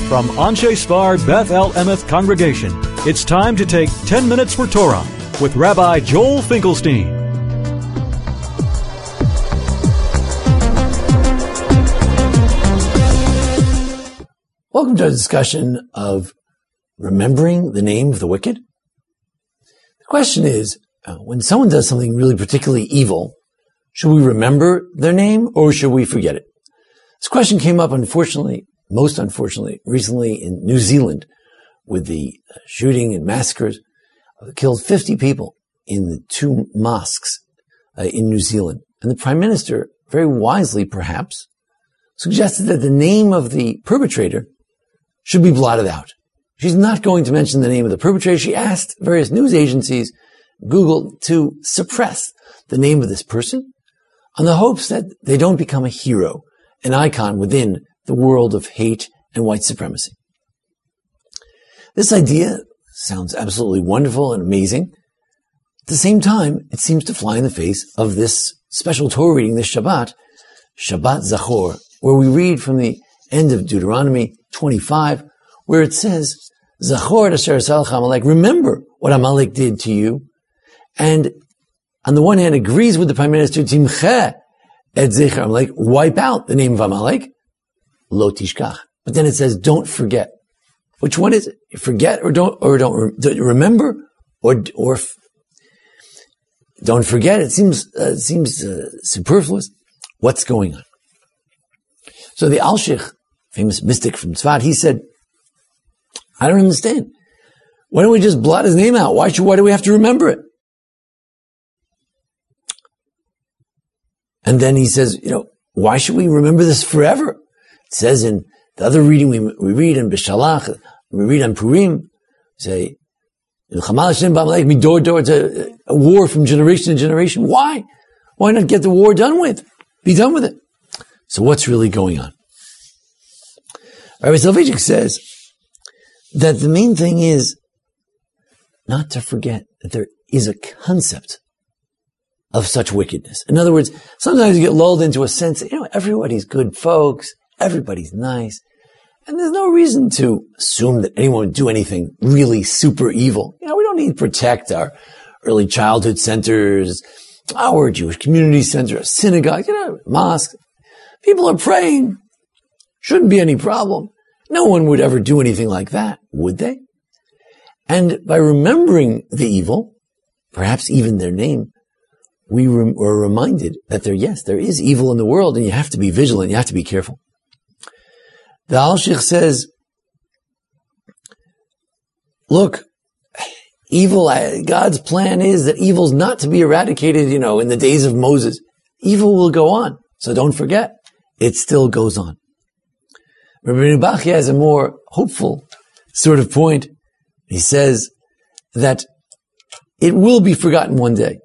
From Anshe Sfar Beth El Emeth Congregation, it's time to take 10 Minutes for Torah with Rabbi Joel Finkelstein. Welcome to a discussion of remembering the name of the wicked. The question is, when someone does something really particularly evil, should we remember their name or should we forget it? This question came up, most unfortunately, recently in New Zealand with the shooting and massacres that killed 50 people in the two mosques in New Zealand. And the Prime Minister, very wisely perhaps, suggested that the name of the perpetrator should be blotted out. She's not going to mention the name of the perpetrator. She asked various news agencies, Google, to suppress the name of this person on the hopes that they don't become a hero, an icon within the world of hate and white supremacy. This idea sounds absolutely wonderful and amazing. At the same time, it seems to fly in the face of this special Torah reading this Shabbat, Shabbat Zachor, where we read from the end of Deuteronomy 25, where it says, Zachor asher asalcha Amalek, remember what Amalek did to you. And on the one hand, agrees with the Prime Minister, Timche et zecher Amalek, wipe out the name of Amalek, lo tishkach. But then it says, don't forget. Which one is it? Forget or don't remember or don't forget. It seems superfluous. What's going on? So the Alshich, famous mystic from Tzfat, he said, I don't understand. Why don't we just blot his name out? Why do we have to remember it? And then he says, why should we remember this forever? It says in the other reading we read in Bishalach, we read on Purim, say, it's a war from generation to generation. Why? Why not get the war done with? Be done with it. So what's really going on? Rabbi Soloveitchik says that the main thing is not to forget that there is a concept of such wickedness. In other words, sometimes you get lulled into a sense that, everybody's good folks, everybody's nice, and there's no reason to assume that anyone would do anything really super evil. We don't need to protect our early childhood centers, our Jewish community center, a synagogue, mosque. People are praying. Shouldn't be any problem. No one would ever do anything like that, would they? And by remembering the evil, perhaps even their name, we were reminded that there is evil in the world, and you have to be vigilant, you have to be careful. The Alshich says, look, evil, God's plan is that evil's not to be eradicated, in the days of Moses. Evil will go on, so don't forget, it still goes on. Rabbi Bachya has a more hopeful sort of point. He says that it will be forgotten one day.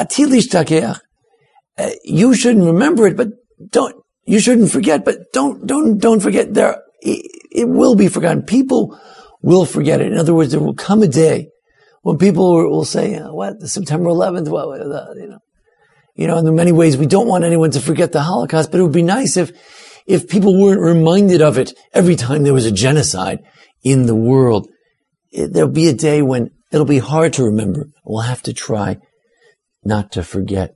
You shouldn't remember it, but you shouldn't forget, but don't forget it will be forgotten. People will forget it. In other words, there will come a day when people will say, the September 11th, in many ways, we don't want anyone to forget the Holocaust, but it would be nice if people weren't reminded of it every time there was a genocide in the world. There'll be a day when it'll be hard to remember. We'll have to try not to forget.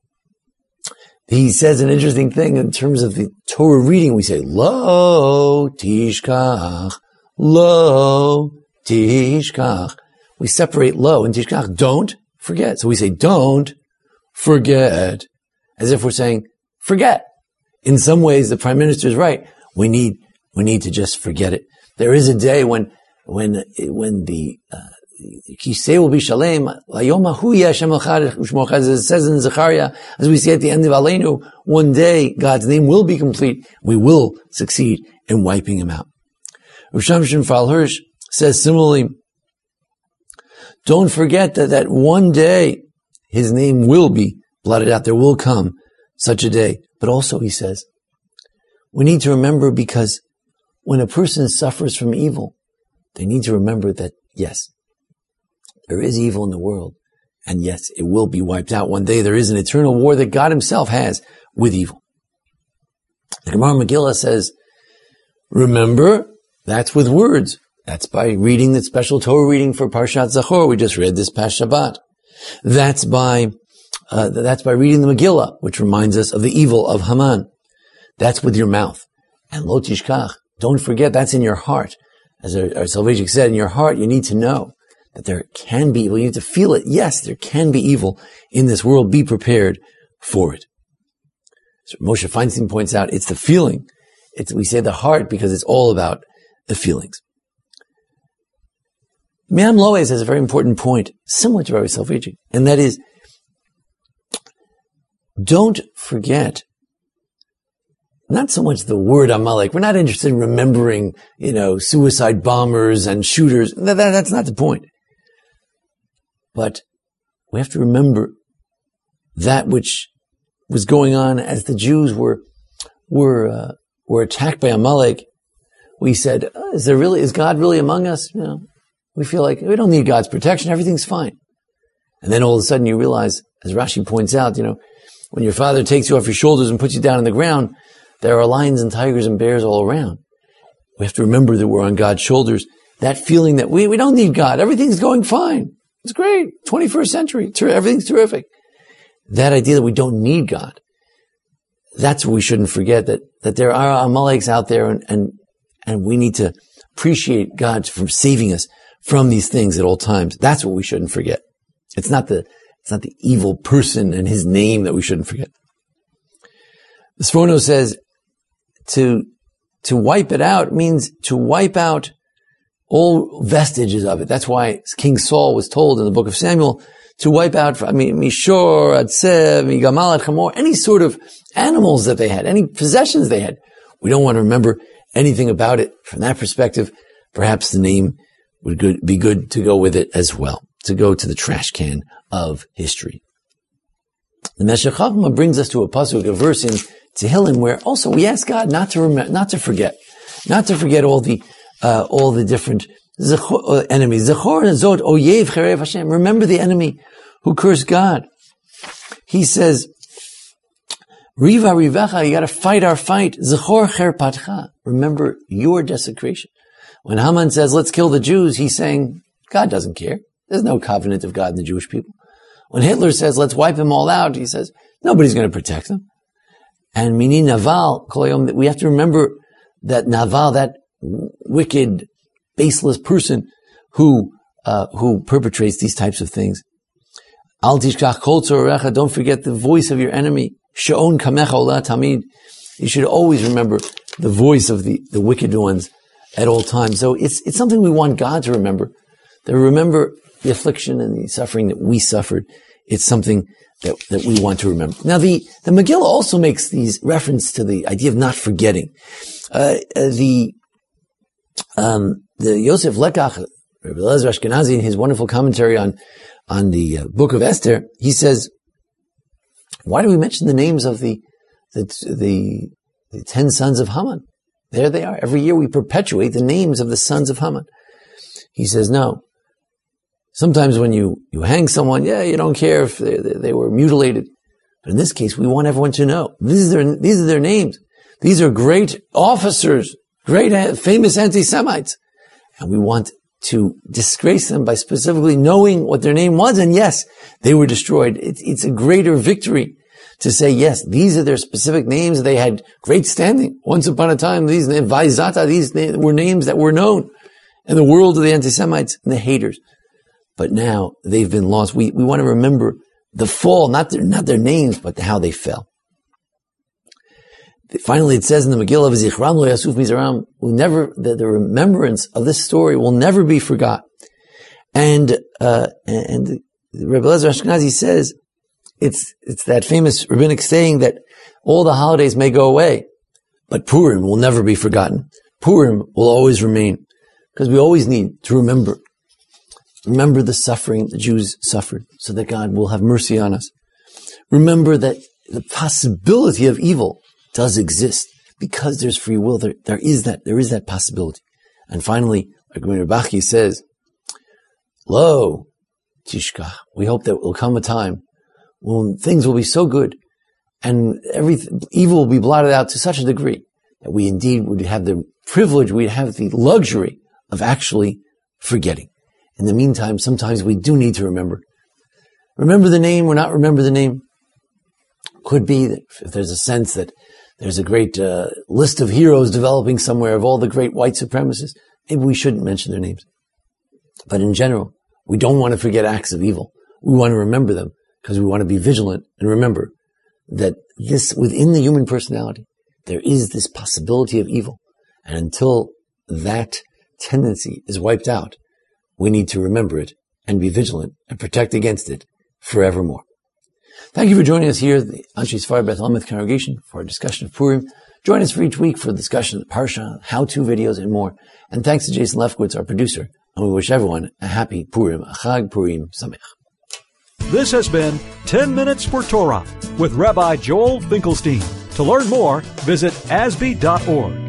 He says an interesting thing in terms of the Torah reading. We say, lo tishkach, lo tishkach. We separate lo and tishkach, don't forget. So we say, don't forget, as if we're saying, forget. In some ways, the Prime Minister is right. We need to just forget it. There is a day when the Kisei will be shalem. As it says in Zechariah, as we see at the end of Aleinu, one day God's name will be complete. We will succeed in wiping him out. Rav Shamshon Fal Hirsch says similarly, don't forget that one day his name will be blotted out. There will come such a day. But also, he says, we need to remember, because when a person suffers from evil, they need to remember that, yes, there is evil in the world, and yes, it will be wiped out one day. There is an eternal war that God himself has with evil. The Gemara Megillah says, remember That's with words. That's by reading the special Torah reading for Parshat Zachor. We just read this past Shabbat. That's by reading the Megillah, which reminds us of the evil of Haman. That's with your mouth. And lo tishkach, don't forget, that's in your heart. As our Soloveitchik said, in your heart, you need to know that there can be evil. You need to feel it. Yes, there can be evil in this world. Be prepared for it. So Moshe Feinstein points out, it's the feeling. We say the heart because it's all about the feelings. Me'am Loez has a very important point, similar to Rabbi Soloveitchik, and that is, don't forget not so much the word Amalek. We're not interested in remembering, suicide bombers and shooters. That's not the point. But we have to remember that which was going on as the Jews were attacked by Amalek. We said, is God really among us? We feel like we don't need God's protection. Everything's fine. And then all of a sudden you realize, as Rashi points out, when your father takes you off your shoulders and puts you down on the ground, there are lions and tigers and bears all around. We have to remember that we're on God's shoulders. That feeling that we don't need God. Everything's going fine. It's great. 21st century. Everything's terrific. That idea that we don't need God. That's what we shouldn't forget, that there are Amaleks out there and we need to appreciate God for saving us from these things at all times. That's what we shouldn't forget. It's not the evil person and his name that we shouldn't forget. The Sforno says to wipe it out means to wipe out all vestiges of it. That's why King Saul was told in the book of Samuel to wipe out, Mishor, Atsev, Migamal, Chamor, any sort of animals that they had, any possessions they had. We don't want to remember anything about it. From that perspective, perhaps the name would be good to go with it as well, to go to the trash can of history. The Meshech Chochmah brings us to a pasuk, a verse in Tehillim, where also we ask God not to forget all the different enemies. Zechor zot oyev cherev Hashem. Remember the enemy who cursed God. He says, Riva rivecha, you got to fight our fight. Zechor cherpatcha. Remember your desecration. When Haman says, let's kill the Jews, he's saying, God doesn't care. There's no covenant of God in the Jewish people. When Hitler says, let's wipe them all out, he says, nobody's going to protect them. And Mini Naval, we have to remember that Naval, that wicked, baseless person who perpetrates these types of things. Al tishkach kol tzorecha, don't forget the voice of your enemy. She'on kamecha olah tamid. You should always remember the voice of the wicked ones at all times. So it's something we want God to remember. To remember the affliction and the suffering that we suffered. It's something that we want to remember. Now the Megillah also makes these reference to the idea of not forgetting. The Yosef Lekach, Rabbi Eliezer Ashkenazi, in his wonderful commentary on the book of Esther, he says, why do we mention the names of the 10 sons of Haman? There they are. Every year we perpetuate the names of the sons of Haman. He says, no. Sometimes when you hang someone, you don't care if they were mutilated. But in this case, we want everyone to know. These are their names. These are great officers, great famous anti-Semites. And we want to disgrace them by specifically knowing what their name was. And yes, they were destroyed. It's a greater victory to say, yes, these are their specific names. They had great standing. Once upon a time, these names, Vaizata, these were names that were known in the world of the anti-Semites and the haters. But now they've been lost. We want to remember the fall, not their names, but how they fell. Finally, it says in the Megillah of Zichram lo yasuf mizaram, the remembrance of this story will never be forgot. And Rebbe Eliezer Ashkenazi says, it's that famous rabbinic saying that all the holidays may go away, but Purim will never be forgotten. Purim will always remain, because we always need to remember the suffering the Jews suffered, so that God will have mercy on us. Remember that the possibility of evil does exist, because there's free will. There is that possibility. And finally, like Rabbi Bachyi says, Lo tishkach. We hope that will come a time when things will be so good and evil will be blotted out to such a degree that we indeed would have the privilege, we'd have the luxury of actually forgetting. In the meantime, sometimes we do need to remember. Remember the name or not remember the name. Could be that if there's a sense that there's a great list of heroes developing somewhere of all the great white supremacists, maybe we shouldn't mention their names. But in general, we don't want to forget acts of evil. We want to remember them because we want to be vigilant and remember that this, within the human personality, there is this possibility of evil. And until that tendency is wiped out, we need to remember it and be vigilant and protect against it forevermore. Thank you for joining us here at the Anshe Sefard Beth Elameth Congregation for our discussion of Purim. Join us for each week for a discussion of the Parsha, how-to videos, and more. And thanks to Jason Lefkowitz, our producer. And we wish everyone a happy Purim, a Chag Purim Sameach. This has been 10 Minutes for Torah with Rabbi Joel Finkelstein. To learn more, visit asb.org.